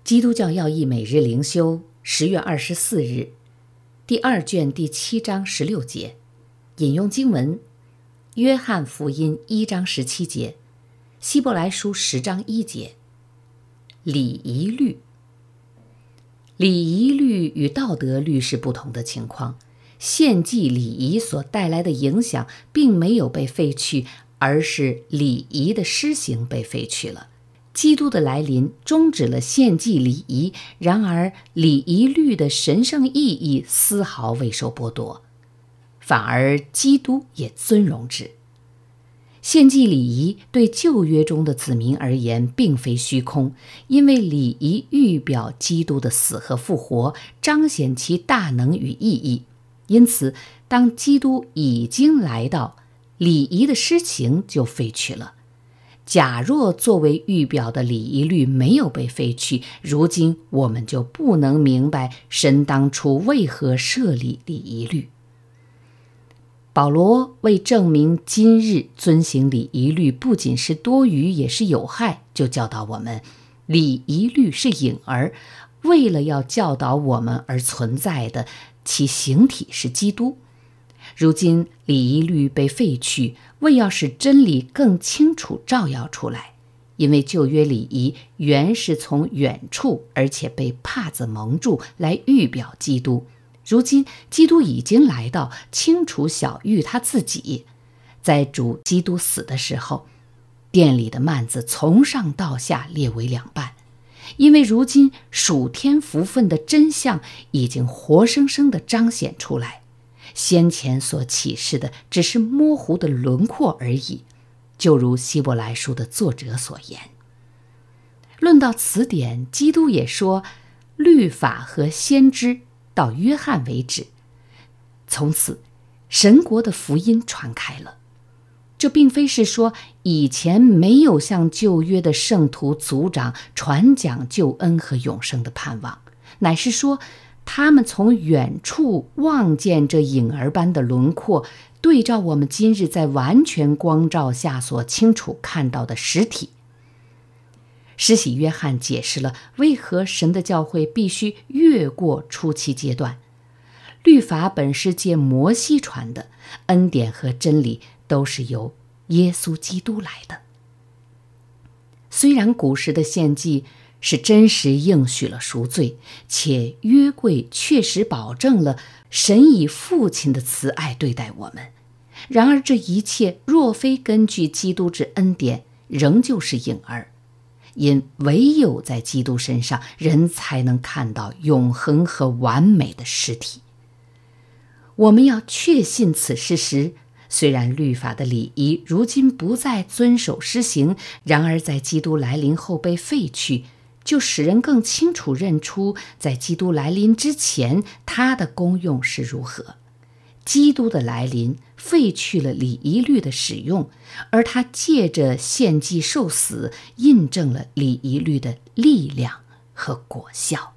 基督教要义每日灵修10月24日，第2卷第7章16节，引用经文：约翰福音1章17节，希伯来书10章1节。礼仪律，礼仪律与道德律是不同的情况。献祭礼仪所带来的影响并没有被废去，而是礼仪的施行被废去了。基督的来临终止了献祭礼仪，然而礼仪律的神圣意义丝毫未受剥夺，反而基督也尊荣之。献祭礼仪对旧约中的子民而言并非虚空，因为礼仪预表基督的死和复活，彰显其大能与意义。因此，当基督已经来到，礼仪的施行就废去了。假若作为预表的礼仪律没有被废去，如今我们就不能明白神当初为何设立礼仪律。保罗为证明今日遵行礼仪律不仅是多余也是有害，就教导我们，礼仪律是影儿，为了要教导我们而存在的，其形体是基督。如今礼仪律被废去，为要使真理更清楚照耀出来，因为旧约礼仪原是从远处而且被帕子蒙住来预表基督。如今基督已经来到，清楚晓谕他自己。在主基督死的时候，殿里的幔子从上到下裂为2半，因为如今属天福分的真相已经活生生地彰显出来，先前所启示的只是模糊的轮廓而已，就如希伯来书的作者所言。论到此点，基督也说，律法和先知到约翰为止，从此神国的福音传开了。这并非是说以前没有向旧约的圣徒族长传讲救恩和永生的盼望，乃是说他们从远处望见这影儿般的轮廓，对照我们今日在完全光照下所清楚看到的实体。施洗约翰解释了为何神的教会必须越过初期阶段。律法本是借摩西传的，恩典和真理都是由耶稣基督来的。虽然古时的献祭是真实应许了赎罪，且约柜确实保证了神以父亲的慈爱对待我们，然而这一切若非根据基督之恩典，仍旧是影儿。因唯有在基督身上，人才能看到永恒和完美的实体。我们要确信此事实，虽然律法的礼仪如今不再遵守施行，然而在基督来临后被废去，就使人更清楚认出在基督来临之前他的功用是如何。基督的来临废去了礼仪律的使用，而他借着献祭受死印证了礼仪律的力量和果效。